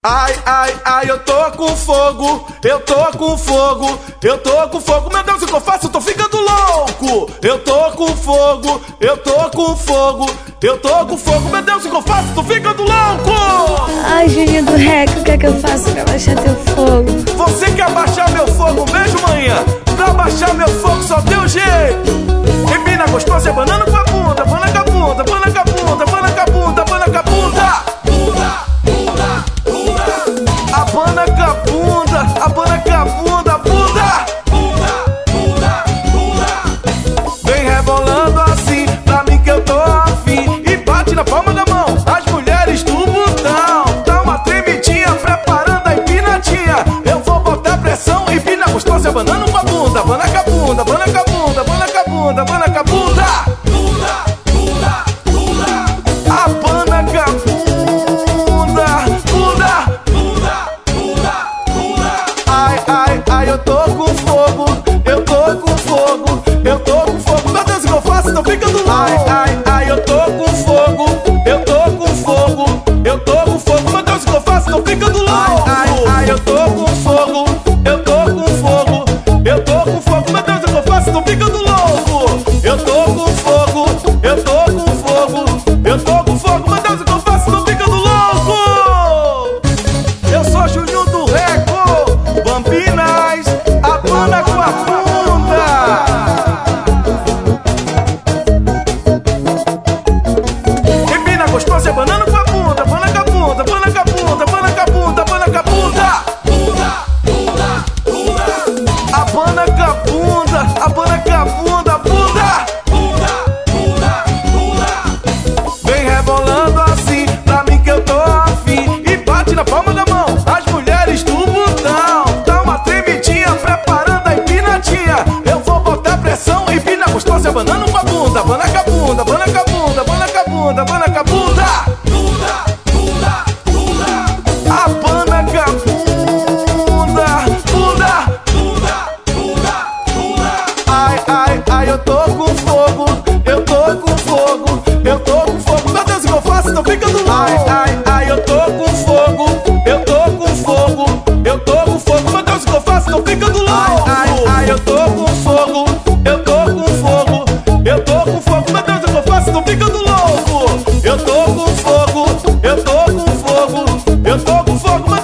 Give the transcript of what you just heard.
Ai, ai, ai, eu tô com fogo, eu tô com fogo, eu tô com fogo. Meu Deus, o que eu faço? Eu tô ficando louco. Eu tô com fogo, eu tô com fogo, eu tô com fogo. Meu Deus, o que eu faço? Tô ficando louco. Ai, Juninho do Rec, o que é que eu faço pra baixar teu fogo? Você quer baixar meu fogo mesmo, manhã? Pra baixar meu fogo só tem um jeito. Empina gostosa, é banana com a bunda, bana com a bunda, bana com a bunda, bana com a bunda, bana com a bunda. Abana com a bunda, abana com a bunda, bunda. Vem rebolando assim, pra mim que eu tô afim. E bate na palma da mão, as mulheres do botão. Dá uma tremidinha, preparando a empinadinha. Eu vou botar pressão, empina gostosa, banana com a bunda. Bana com a bunda, bana com a bunda, bana com a bunda, bana com a bunda. Abana com a bunda. Ai, eu tô com fogo, eu tô com fogo, eu tô com fogo. Meu Deus, o que eu faço? Tô ficando louco. Ai, eu tô com fogo, eu tô com fogo, eu tô com fogo. Meu Deus, o que eu faço? Tô ficando louco. Ai, eu tô com fogo, eu tô com fogo, eu tô com fogo. Meu Deus, o que eu faço? Tô ficando louco. Eu tô com fogo, eu tô com fogo, eu tô com fogo. Meu Deus, o que eu faço? Tô ficando louco. Eu sou Juninho do Reco, Bambinas, abana com a bunda. Empina gostosa, é banana com a bunda, bana com a bunda, bana com a bunda, bana com a bunda, bana com a bunda. Abana com a bunda, abana com a bunda, bunda. Vem rebolando assim, pra mim que eu tô afim. E bate na palma da mão, as mulheres do botão. Dá uma tremidinha, preparando a empinadinha. Eu vou botar pressão, empina gostosa, banana com a bunda. Bana com a bunda, bana com a bunda, bana com a bunda, bana com a bunda. Abana com a bunda, bunda. Ai, eu tô com fogo, eu tô com fogo, eu tô com fogo. Meu Deus, o que eu faço? Tô ficando louco. Ai, eu tô com fogo, eu tô com fogo, eu tô com fogo. Meu Deus, o que eu faço? Tô ficando louco. Ai, eu tô com fogo, eu tô com fogo, eu tô com fogo. Meu Deus, o que eu faço? Tô ficando louco. Eu tô com fogo, eu tô com fogo, eu tô com fogo.